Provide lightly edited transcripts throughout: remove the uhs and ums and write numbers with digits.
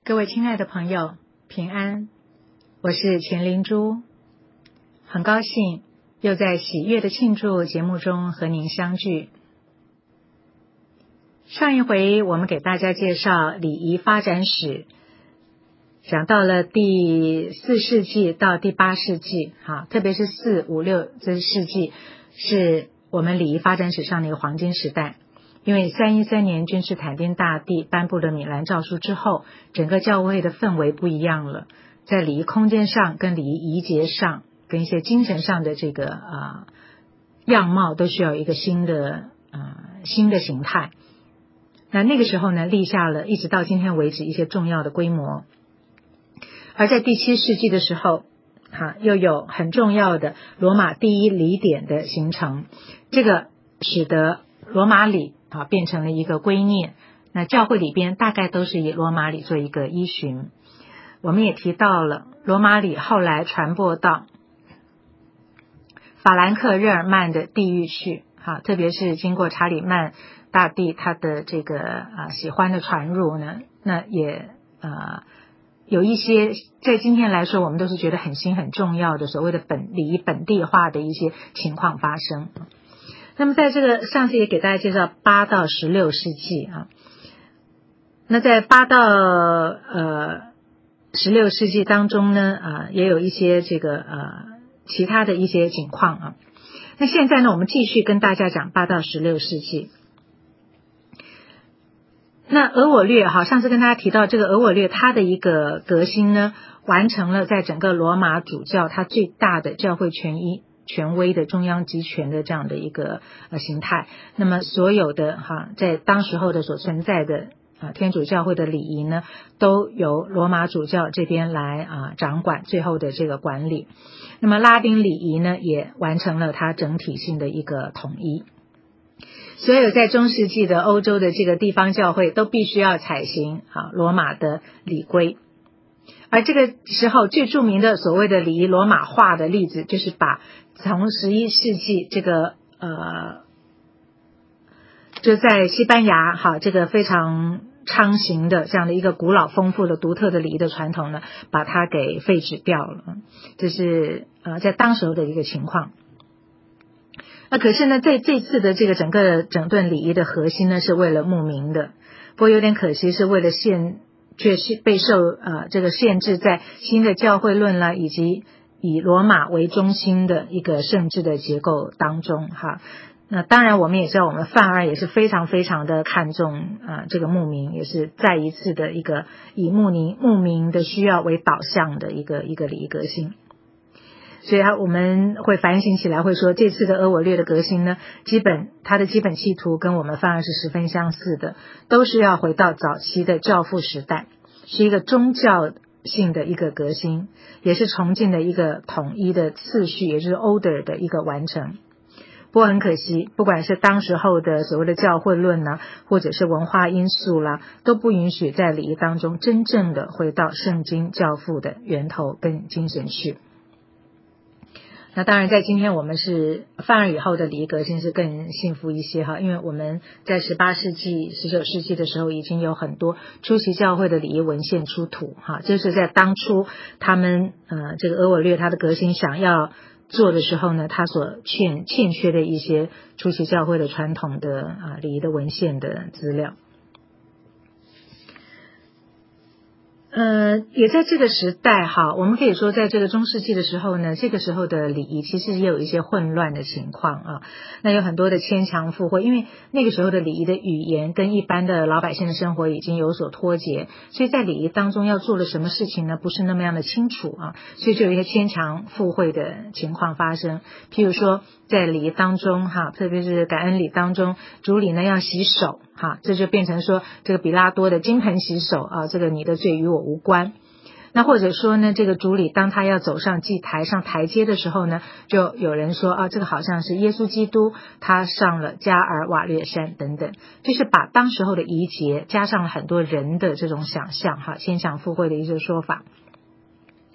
各位亲爱的朋友，平安，我是钱灵珠，很高兴又在喜悦的庆祝节目中和您相聚。上一回我们给大家介绍礼仪发展史，讲到了第4世纪到第8世纪，特别是4、5、6这世纪是我们礼仪发展史上的一个黄金时代。因为313年君士坦丁大帝颁布了米兰诏书之后，整个教会的氛围不一样了，在礼仪空间上跟礼仪仪节上跟一些精神上的这个样貌都需要一个新的形态。那个时候呢，立下了一直到今天为止一些重要的规模。而在第7世纪的时候又有很重要的罗马第一礼典的形成，这个使得罗马礼变成了一个圭臬，那教会里边大概都是以罗马礼做一个依循。我们也提到了罗马礼后来传播到法兰克日耳曼的地域去，特别是经过查理曼大帝他的这个喜欢的传入呢，那也有一些在今天来说我们都是觉得很新很重要的所谓的礼仪本地化的一些情况发生。那么在这个上次也给大家介绍8到16世纪那在8到16世纪当中呢也有一些这个其他的一些情况那现在呢我们继续跟大家讲8到16世纪。那俄我略上次跟大家提到这个俄我略它的一个革新呢，完成了在整个罗马主教它最大的教会权威的中央集权的这样的一个形态。那么所有的在当时候的所存在的天主教会的礼仪呢，都由罗马主教这边来掌管最后的这个管理。那么拉丁礼仪呢，也完成了它整体性的一个统一。所有在中世纪的欧洲的这个地方教会都必须要采行罗马的礼规。而这个时候最著名的所谓的礼仪罗马化的例子，就是把从11世纪这个就在西班牙这个非常昌行的这样的一个古老丰富的独特的礼仪的传统呢，把它给废止掉了。这是在当时候的一个情况。那可是呢，在这次的这个整顿礼仪的核心呢，是为了牧民的。不过有点可惜，是为了却是备受这个限制在新的教会论啦，以及以罗马为中心的一个圣治的结构当中那当然我们也知道，我们范二也是非常非常的看重这个牧民，也是再一次的一个以牧民的需要为导向的一个礼仪革新。所以我们会反省起来，会说这次的俄我略的革新呢，它的基本企图跟我们范二是十分相似的，都是要回到早期的教父时代，是一个宗教性的一个革新，也是重建的一个统一的次序，也就是 order 的一个完成。不过很可惜，不管是当时候的所谓的教会论或者是文化因素都不允许在礼仪当中真正的回到圣经教父的源头跟精神去。那当然在今天我们是范二以后的礼仪革新是更幸福一些因为我们在18世纪19世纪的时候已经有很多初期教会的礼仪文献出土这是在当初他们这个俄我略他的革新想要做的时候呢，他所欠缺的一些初期教会的传统的礼仪的文献的资料。也在这个时代我们可以说在这个中世纪的时候呢，这个时候的礼仪其实也有一些混乱的情况那有很多的牵强附会，因为那个时候的礼仪的语言跟一般的老百姓的生活已经有所脱节，所以在礼仪当中要做了什么事情呢，不是那么样的清楚所以就有一些牵强附会的情况发生。譬如说在礼仪当中特别是感恩礼当中，主礼呢要洗手这就变成说这个比拉多的金盆洗手这个你的罪与我无关。那或者说呢，这个主礼当他要走上祭台上台阶的时候呢，就有人说这个好像是耶稣基督他上了加尔瓦略山等等，就是把当时候的仪节加上了很多人的这种想象牵强附会的一些说法。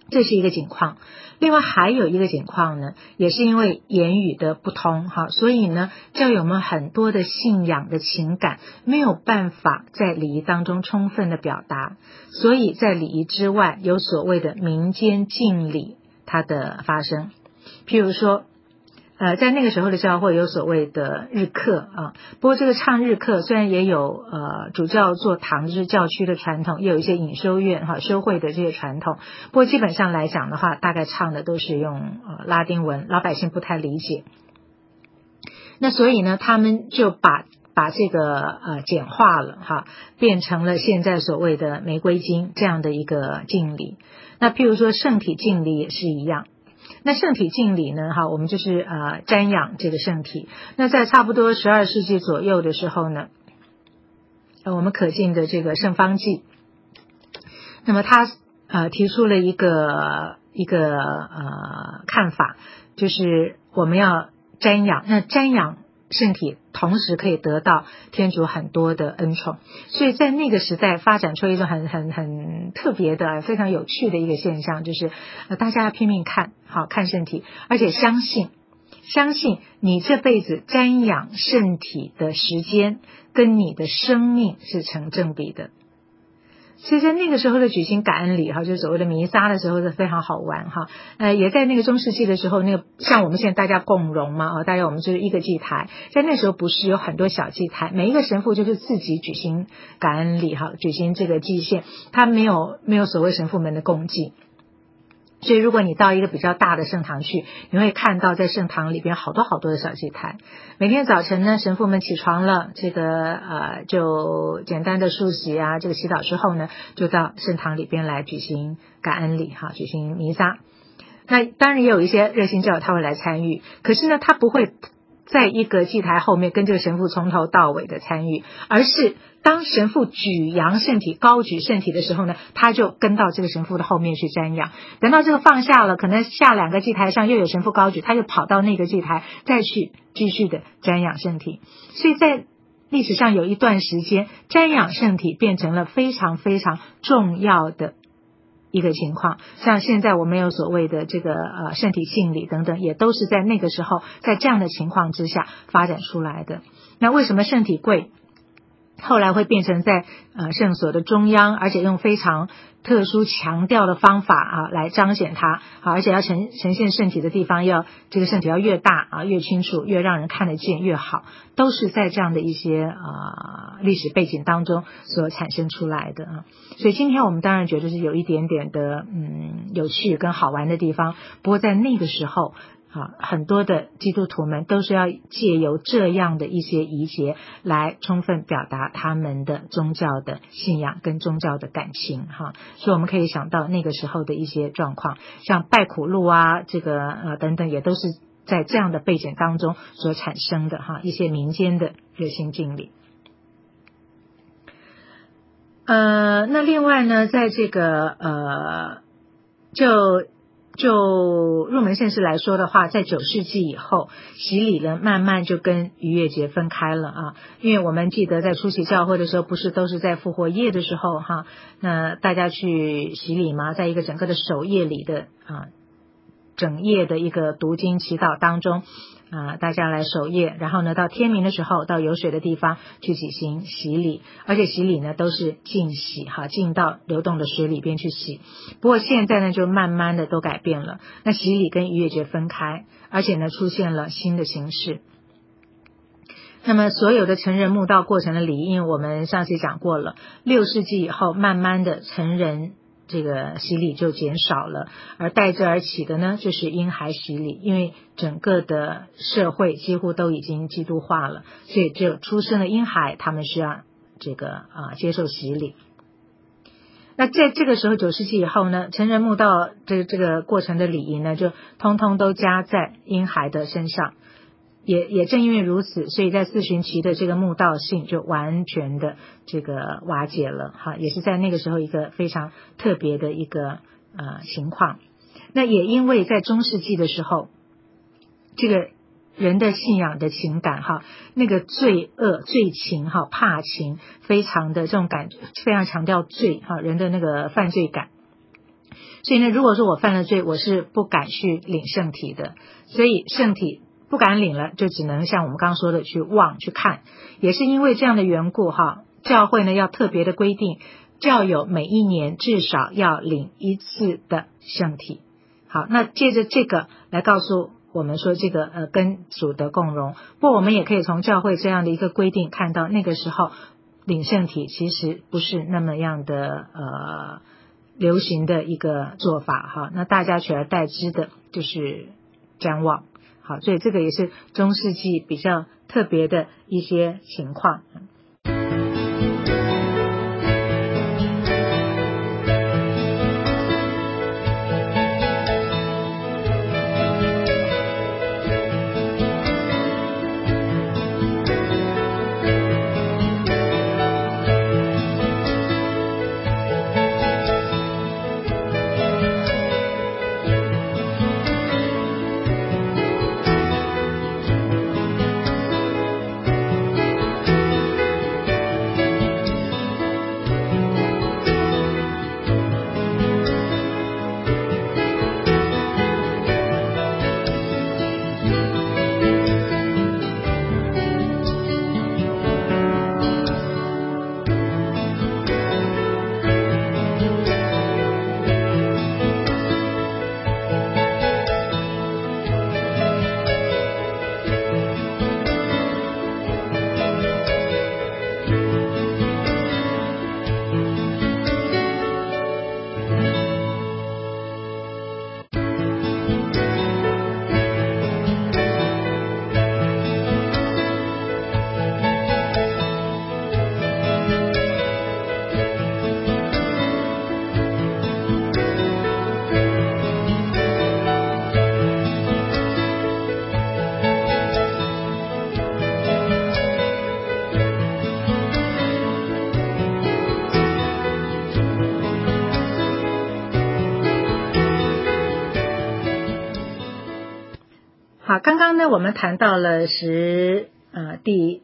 这是一个情况。另外还有一个情况呢，也是因为言语的不通所以呢教友们很多的信仰的情感没有办法在礼仪当中充分的表达，所以在礼仪之外有所谓的民间敬礼它的发生。譬如说在那个时候的教会有所谓的日课不过这个唱日课虽然也有主教座堂就是教区的传统，也有一些隐修院修会的这些传统，不过基本上来讲的话大概唱的都是用拉丁文，老百姓不太理解。那所以呢他们就把这个简化了变成了现在所谓的玫瑰经这样的一个敬礼。那譬如说圣体敬礼也是一样。那圣体敬礼呢我们就是瞻仰这个圣体。那在差不多12世纪左右的时候呢我们可敬的这个圣方济，那么他提出了一个看法，就是我们要瞻仰，那瞻仰圣体同时可以得到天主很多的恩宠，所以在那个时代发展出一种很特别的非常有趣的一个现象，就是大家要拼命看圣体，而且相信你这辈子瞻仰圣体的时间跟你的生命是成正比的。所以在那个时候的举行感恩礼就是所谓的弥撒的时候是非常好玩也在那个中世纪的时候，那个像我们现在大家共融嘛大家我们就是一个祭台，在那时候不是有很多小祭台，每一个神父就是自己举行感恩礼举行这个祭献，他没有所谓神父们的共祭。所以如果你到一个比较大的圣堂去，你会看到在圣堂里边好多好多的小祭台。每天早晨呢神父们起床了，这个就简单的梳洗这个祈祷之后呢，就到圣堂里边来举行感恩礼举行弥撒。那当然也有一些热心教友他会来参与，可是呢他不会在一个祭台后面跟这个神父从头到尾的参与，而是当神父举扬圣体高举圣体的时候呢，他就跟到这个神父的后面去瞻仰，等到这个放下了，可能下2个祭台上又有神父高举，他就跑到那个祭台再去继续的瞻仰圣体。所以在历史上有一段时间，瞻仰圣体变成了非常非常重要的一个情况，像现在我们有所谓的这个圣体敬礼等等，也都是在那个时候在这样的情况之下发展出来的。那为什么圣体柜后来会变成在圣所的中央，而且用非常特殊强调的方法来彰显它而且要呈现圣体的地方这个圣体要越大越清楚，越让人看得见越好，都是在这样的一些历史背景当中所产生出来的所以今天我们当然觉得是有一点点的有趣跟好玩的地方，不过在那个时候很多的基督徒们都是要借由这样的一些仪节来充分表达他们的宗教的信仰跟宗教的感情所以我们可以想到那个时候的一些状况，像拜苦路这个等等，也都是在这样的背景当中所产生的一些民间的热心敬礼。那另外呢，在这个就入门圣事来说的话，在9世纪以后，洗礼呢慢慢就跟逾越节分开了因为我们记得在初期教会的时候，不是都是在复活夜的时候那大家去洗礼嘛，在一个整个的守夜礼的整夜的一个读经祈祷当中大家来守夜，然后呢到天明的时候到有水的地方去举行洗礼，而且洗礼呢都是浸洗浸到流动的水里边去洗。不过现在呢就慢慢的都改变了，那洗礼跟逾越节分开，而且呢出现了新的形式。那么所有的成人慕道过程的礼仪，因为我们上次讲过了，6世纪以后慢慢的成人这个洗礼就减少了，而代之而起的呢就是婴孩洗礼，因为整个的社会几乎都已经基督化了，所以只有出生的婴孩他们需要这个接受洗礼。那在这个时候9世纪以后呢，成人慕道这个过程的礼仪呢就通通都加在婴孩的身上，也正因为如此，所以在四旬期的这个慕道性就完全的这个瓦解了也是在那个时候一个非常特别的一个情况。那也因为在中世纪的时候，这个人的信仰的情感那个罪恶罪情怕情非常的这种感觉，非常强调罪人的那个犯罪感， 所以呢，如果说我犯了罪，我是不敢去领圣体的，所以圣体不敢领了，就只能像我们刚刚说的去望去看。也是因为这样的缘故教会呢要特别的规定，教友每一年至少要领一次的圣体。好，那借着这个来告诉我们说这个跟主的共荣。不过我们也可以从教会这样的一个规定看到，那个时候领圣体其实不是那么样的流行的一个做法那大家取而代之的就是瞻望。好，所以这个也是中世纪比较特别的一些情况。好，刚刚呢我们谈到了第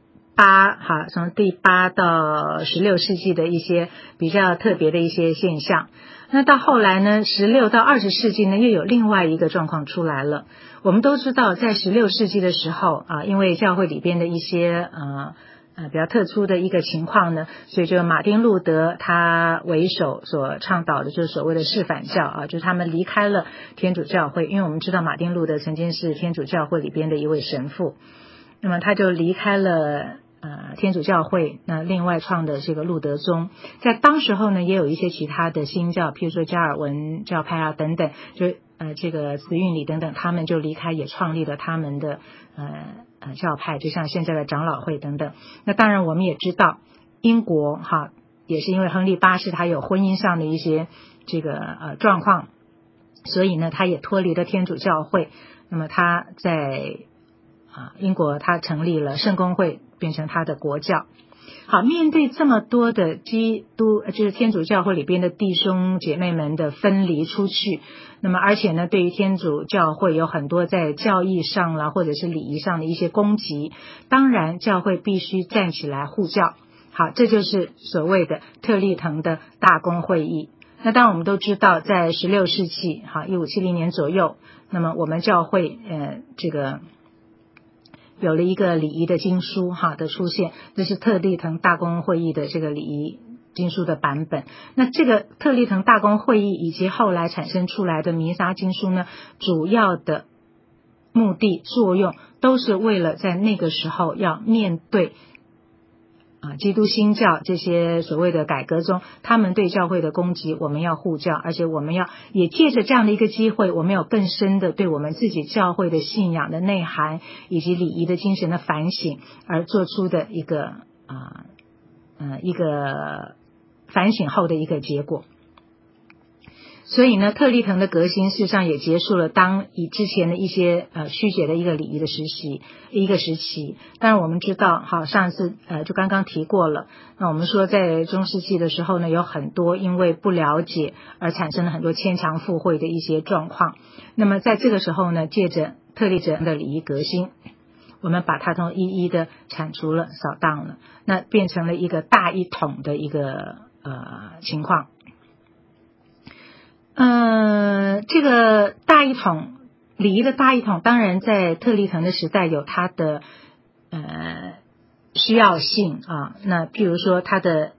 8从第8到16世纪的一些比较特别的一些现象。那到后来呢16到20世纪呢又有另外一个状况出来了。我们都知道在16世纪的时候因为教会里边的一些比较特殊的一个情况呢，所以就马丁路德他为首所倡导的就是所谓的释反教就是他们离开了天主教会。因为我们知道马丁路德曾经是天主教会里边的一位神父，那么他就离开了天主教会，那另外创的这个路德宗。在当时候呢也有一些其他的新教，譬如说加尔文教派等等，就这个慈运里等等，他们就离开也创立了他们的教派，就像现在的长老会等等。那当然我们也知道英国也是因为亨利8世他有婚姻上的一些这个状况，所以呢他也脱离了天主教会。那么他在英国他成立了圣公会，变成他的国教。好，面对这么多的基督就是天主教会里边的弟兄姐妹们的分离出去，那么而且呢对于天主教会有很多在教义上啦或者是礼仪上的一些攻击，当然教会必须站起来护教。好，这就是所谓的特立腾的大公会议。那当然我们都知道在16世纪1570年左右，那么我们教会这个有了一个礼仪的经书的出现，这是特立腾大公会议的这个礼仪经书的版本。那这个特立腾大公会议以及后来产生出来的弥撒经书呢，主要的目的作用都是为了在那个时候要面对基督新教这些所谓的改革中他们对教会的攻击，我们要护教，而且我们要也借着这样的一个机会，我们有更深的对我们自己教会的信仰的内涵以及礼仪的精神的反省，而做出的一个反省后的一个结果。所以呢特立腾的革新事实上也结束了当以之前的一些曲解的一个礼仪的时期。当然我们知道上次就刚刚提过了，那我们说在中世纪的时候呢，有很多因为不了解而产生了很多牵强附会的一些状况。那么在这个时候呢，借着特立腾的礼仪革新，我们把它都一一的铲除了扫荡了，那变成了一个大一统的一个情况。 这个大一统礼仪的大一统，当然在特立腾的时代有它的需要性啊。那譬如说它的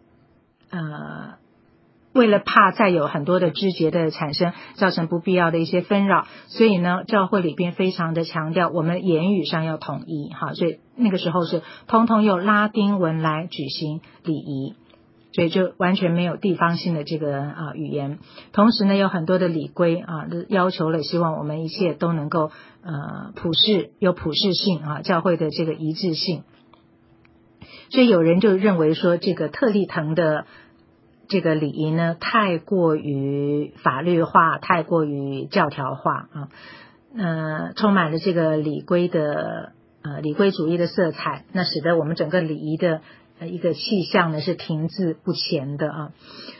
为了怕再有很多的知觉的产生，造成不必要的一些纷扰，所以呢，教会里边非常的强调我们言语上要统一哈，所以那个时候是通通用拉丁文来举行礼仪，所以就完全没有地方性的这个语言。同时呢，有很多的礼规啊，要求了希望我们一切都能够有普世性啊，教会的这个一致性。所以有人就认为说，这个特立腾的这个礼仪呢，太过于法律化，太过于教条化啊，充满了这个礼规主义的色彩，那使得我们整个礼仪的一个气象呢是停滞不前的啊。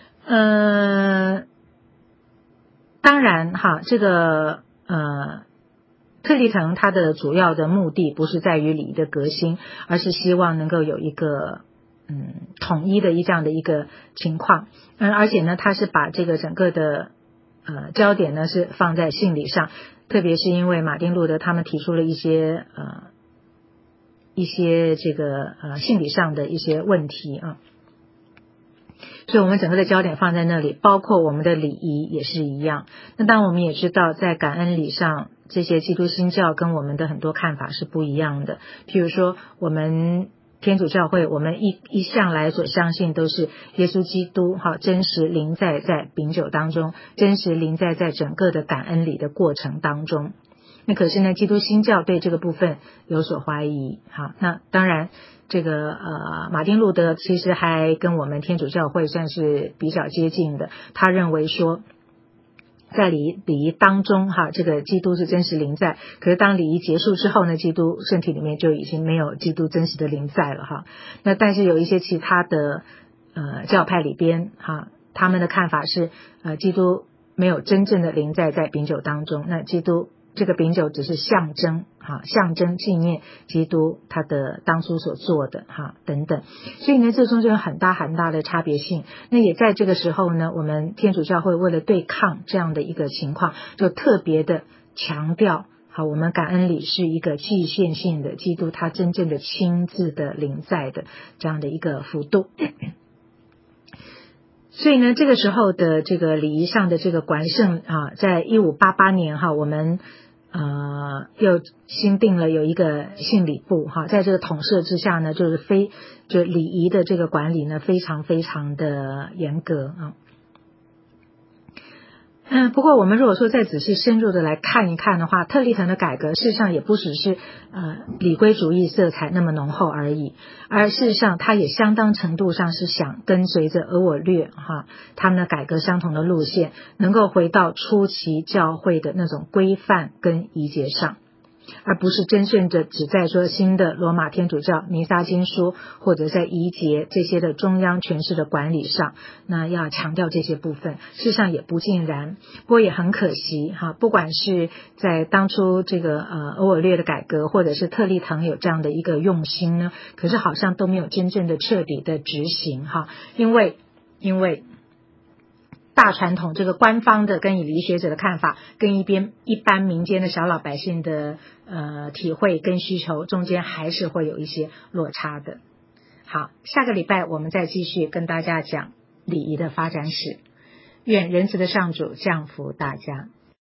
当然哈，这个特立腾它的主要的目的不是在于礼仪的革新，而是希望能够有一个统一的这样的一个情况。而且呢，它是把这个整个的焦点呢是放在信理上，特别是因为马丁路德他们提出了一些这个信理上的一些问题啊。所以我们整个的焦点放在那里，包括我们的礼仪也是一样。那当然我们也知道，在感恩礼上，这些基督新教跟我们的很多看法是不一样的。譬如说，我们天主教会，我们一向来所相信都是耶稣基督真实临在饼酒当中，真实临在整个的感恩礼的过程当中。那可是呢，基督新教对这个部分有所怀疑。好，那当然这个马丁路德其实还跟我们天主教会算是比较接近的，他认为说在礼仪当中这个基督是真实临在，可是当礼仪结束之后呢，基督身体里面就已经没有基督真实的临在了那但是有一些其他的教派里边他们的看法是基督没有真正的临在饼酒当中，那基督这个饼酒只是象征纪念基督他的当初所做的等等。所以呢，这中间有很大很大的差别性。那也在这个时候呢，我们天主教会为了对抗这样的一个情况，就特别的强调我们感恩礼是一个祭献性的，基督他真正的亲自的临在的这样的一个幅度。所以呢，这个时候的这个礼仪上的这个管圣在1588年我们又新定了有一个信礼部在这个统摄之下呢，就礼仪的这个管理呢非常非常的严格不过我们如果说再仔细深入的来看一看的话，特立腾的改革事实上也不只是礼规主义色彩那么浓厚而已，而事实上它也相当程度上是想跟随着俄我略他们的改革相同的路线，能够回到初期教会的那种规范跟仪节上，而不是真正的只在说新的罗马天主教弥撒经书或者在仪节这些的中央权势的管理上，那要强调这些部分，事实上也不尽然。不过也很可惜不管是在当初这个俄我略的改革，或者是特立腾有这样的一个用心呢，可是好像都没有真正的彻底的执行因为大传统这个官方的跟以理学者的看法跟一般民间的小老百姓的体会跟需求中间还是会有一些落差的。好，下个礼拜我们再继续跟大家讲礼仪的发展史。愿仁慈的上主降福大家。